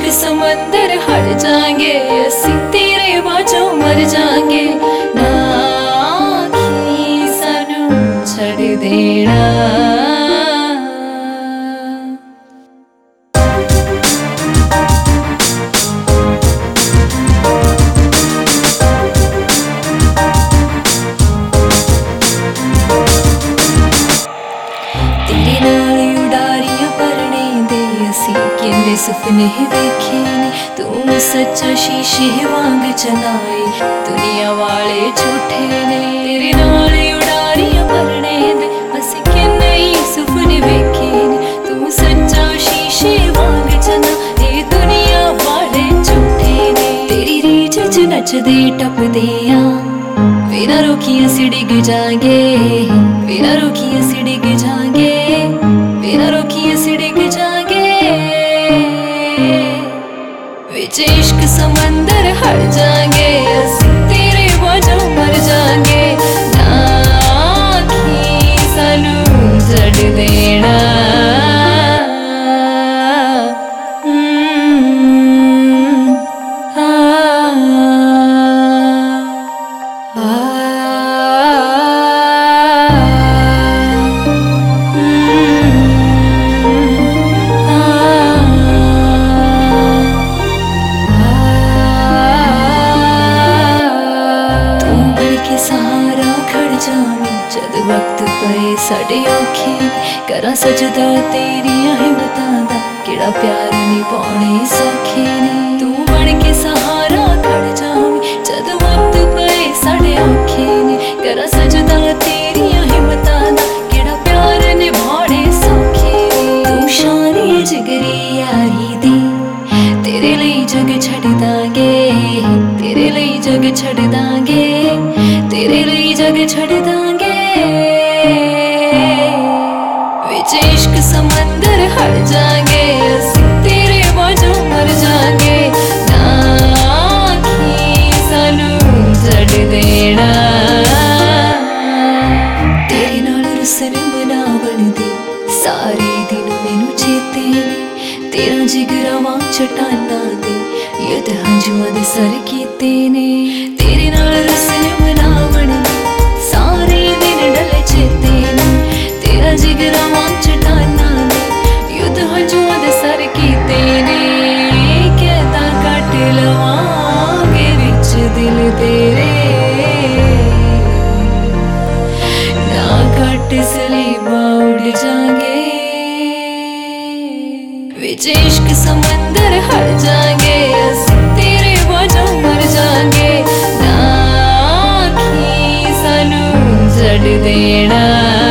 समंदर हट जाएंगे, असी तेरे बाजों मर जाएंगे। ना आखी सानू छड़ देना। किन्ने सुपने वेखे ने, तू सच्चा शीशे वांग चलाए, दुनिया वाले झूठे ने। तेरे नाल उड़ारियां भरने दे, असी किन्ने सुपने वेखे ने, तू सच्चा शीशे वांग चलाए, दुनिया वाले झूठे ने। तेरी रीछ च नचदे टपदे आ, बिना रोकिए असी डिग जाएंगे, बिना रोकिए असी डिग जाएंगे, बिना रोकिए असी डिग जाएंगे। विच इश्क समंदर हट जाएंगे, असी तेरे बाजों मर जाएंगे। ना आखी सानू छड़ देना। जद वक्त पे साडे औखे, करा सजदा तेरियां हिम्मतां दा, केड़ा प्यार निभाने सौखे ने। तू बन के सहारा खड़ जावी, जद वक्त पे साडे औखे ने, करा सजदा तेरियां हिम्मतां दा, केड़ा प्यार निभाने सौखे ने। तू शान ए जिगरी यारी दी, तेरे लिए जग छड़ दांगे, तेरे लिए जग छड़ दांगे, तेरे लिए जग छड़ दांगे। विच इश्क समंदर हट जाएंगे, असी तेरे बाजों मर जाएंगे। ना आखी सानू छड़ देना। तेरे नाल रुसन बनावण दे सारे दिन मैनू चेते ने, तेरा जिगरा वांग चट्टानां दे युद्ध हंजुआं दे सर कीते ने। तेरे नाल रुसन बनावण दे सारे दिन डले चेते ने, तेरा जिगरा वांग चट्टानां दे युद्ध हंजुआं दे सर कीते ने। कहता कट लवांगे विच दिल तेरे, ना कट सलीबा उड़ जाएंगे। विच इश्क समंदर हट जाएंगे, असी तेरे बाजों मर जाएंगे। ना आखी सानू छड़ देना।